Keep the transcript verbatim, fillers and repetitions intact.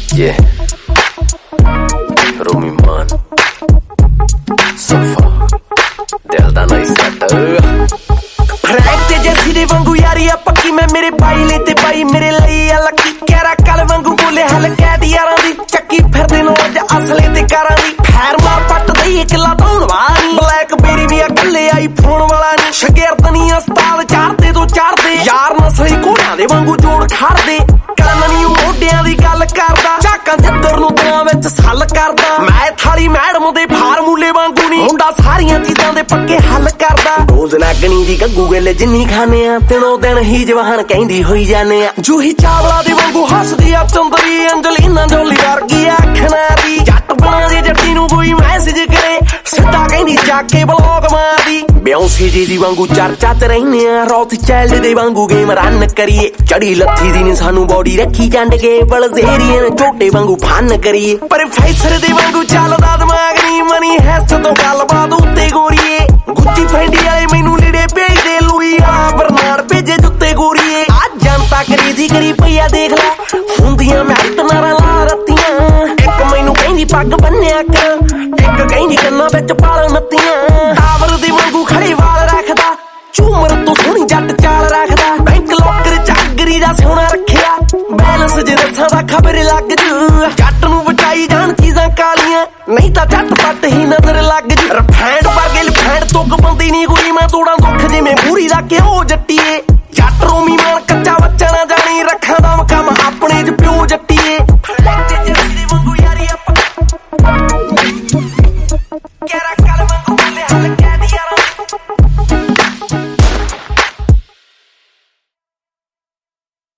Yeah, Rumi man, sofa, दिल दा नहीं सेट फ्रैंक ते जैसी दे वांगू यारी आ पक्की मैं मेरे भाई ले ते भाई मेरे ਲਈ आ लकी कैरा कल वांगू बोले हल कैद यारां दी ਚੱਕੀ ਫਿਰਦੇ ਨੂੰ ਅੱਜ ਅਸਲੇ ਤੇ ਕਾਰਾਂ ਦੀ ਖੈਰ ਮਾਰ ਪੱਟ ਦਈ ਇਕਲਾ ਧੌਣ ਵਾਲਾ ਨਹੀਂ ਬਲੈਕ ਬੇਰੀ ਵੀ ਆ ਕੱਲੇ ਆਈ ਫੋਨ ਵਾਲਾ ਨਹੀਂ ਸ਼ਗਿਰਦਨੀ ਹਸਪਤਾਲ ਚਾੜਦੇ ਤੋਂ ਚਾੜਦੇ ਯਾਰ ਨਸਲੀ ਘੋੜਿਆਂ ਦੇ ਵਾਂਗੂ ਜੋੜ ਖੜਦੇ ਕੰਨ ਨਹੀਂ ਮੋਢਿਆਂ ਦੀ ਗੱਲ ਕਰਦਾ ਝਾਕਾਂ ਜਿੱਧਰ ਨੂੰ ਦਿਨਾਂ ਵਿੱਚ ਸੱਲ ਕਰਦਾ ਮੈਂ ਥਾਲੀ ਮੈਡਮ ਦੇ ਫਾਰਮੂਲੇ ਵਾਂਗੂ ਨਹੀਂ ਮੁੰਡਾ ਸਾਰੀਆਂ ਚੀਜ਼ਾਂ ਦੇ ਪੱਕੇ ਹੱਲ ਕਰਦਾ ਰੋਜ਼ ਨਾਗਣੀ ਦੀ ਗੱਗੂ ਗਿੱਲ ਜਿੰਨੀ ਖਾਣੇ ਆ ਤਿੰਨੋਂ ਦਿਨ ਹੀ ਜਵਾਨ ਕਹਿੰਦੀ ਹੋਈ ਜਾਣੇ ਆ ਜੂਹੀ ਚਾਵਲਾ ਦੇ ਵਾਂਗੂ ਹੱਸਦੀ ਆ ਚੰਦਰੀ ਅੰਜਲੀਨਾ ਜੋਲੀ ਵਰਗੀ ਆਖਣਾ ਦੀ ਜੱਟ ਬਣਾ ਦੇ ਜੱਟੀ ਨੂੰ ਕੋਈ ਮੈਸੇਜ ਕਰੇ ਸਿੱਧਾ ਕਹਿੰਦੀ ਜਾ ਕੇ ਬਲੌਗ ਮਾਰੀ ਬਿਉਂਸੀ ਜੀ ਦੀ ਵਾਂਗੂ ਚਰਚਾ ਤੇ ਰਹਿੰਦੇ ਆ ਰੌਥ ਚਾਈਲਡ ਦੇ ਵਾਂਗੂ ਗੇਮ ਰਨ ਕਰੀਏ ਚੜੀ ਲੱਥੀ ਦੀ ਨੀ ਸਾਨੂੰ ਬੋਡੀ ਰੱਖੀ ਜੰਡ ਕੇ ਬਲਜ਼ੇਰੀਅਨ ਝੋਟੇ ਵਾਂਗੂ ਫਨ ਕਰੀਏ ਪ੍ਰੋਫੈਸਰ ਦੇ ਵਾਂਗੂ ਚੱਲਦਾ ਦਿਮਾਗ ਨਹੀਂ ਮਨੀ ਹੈਸ ਤੋਂ ਗੱਲਬਾਤ ਉੱਤੇ ਗੋਰੀਏ ਗੁੱਚੀ ਫੈਂਡੀ ਵਾਲੇ ਮੈਨੂੰ ਲੀੜੇ ਭੇਜਦੇ ਲੂਈ ਆ ਬਰਨਾੜ ਭੇਜੇ ਜੁੱਤੇ ਗੋਰੀਏ ਆ ਜਨਤਾ ਕਰੀਦੀ ਕਰੀ ਪਈਆ ਦੇਖ ਲੈ ਹੁੰਦੀਆਂ ਮੈਟ ਨਾਰਾਂ ਲਾ ਰੱਤੀਆਂ ਇੱਕ ਮੈਨੂੰ ਕਹਿੰਦੀ ਪੱਗ ਬੰਨਿਆ ਕਰ ਇੱਕ ਕਹਿੰਦੀ ਕੰਨਾਂ ਵਿੱਚ ਪਾਲ ਨੱਤੀਆਂ ਟਾਵਰ ਦੇ ਵਾਂਗੂ ਖੜੇ ਵਾਲ ਰੱਖਦਾ ਝੂਮਰ ਤੋਂ ਸੋਹਣੀ ਜੱਟ ਚਾਲ ਰੱਖਦਾ ਬੈਂਕ ਲੋਕਰ ਚਾਗਰੀ ਦਾ ਸੋਹਣਾ ਰੱਖਿਆ ਬੈਲੈਂਸ ਜੇ ਦੱਸਾਂ ਦਾ ਖਬਰ ਲੱਗ ਜੂ ਜੱਟ ਨੂੰ ਬਚਾਈ ਜਾਣ ਚੀਜ਼ਾਂ ਕਾਲੀਆਂ ਨਹੀਂ ਤਾਂ ਜੱਟ ਪੱਟ ਹੀ ਨਜ਼ਰ ਲੱਗ ਜੂ ਰਫੈਂਡ ਵਰਗੇ ਲਫੈਂਡ ਤੁੱਕ ਬੰਦੀ ਨਹੀਂ ਕੋਈ ਮੈਂ ਤੋੜਾਂ ਦੁੱਖ ਜਿਵੇਂ ਪੂਰੀ ਦਾ ਕਿਉਂ ਜੱਟੀਏ ਜੱਟ ਰੋਮੀ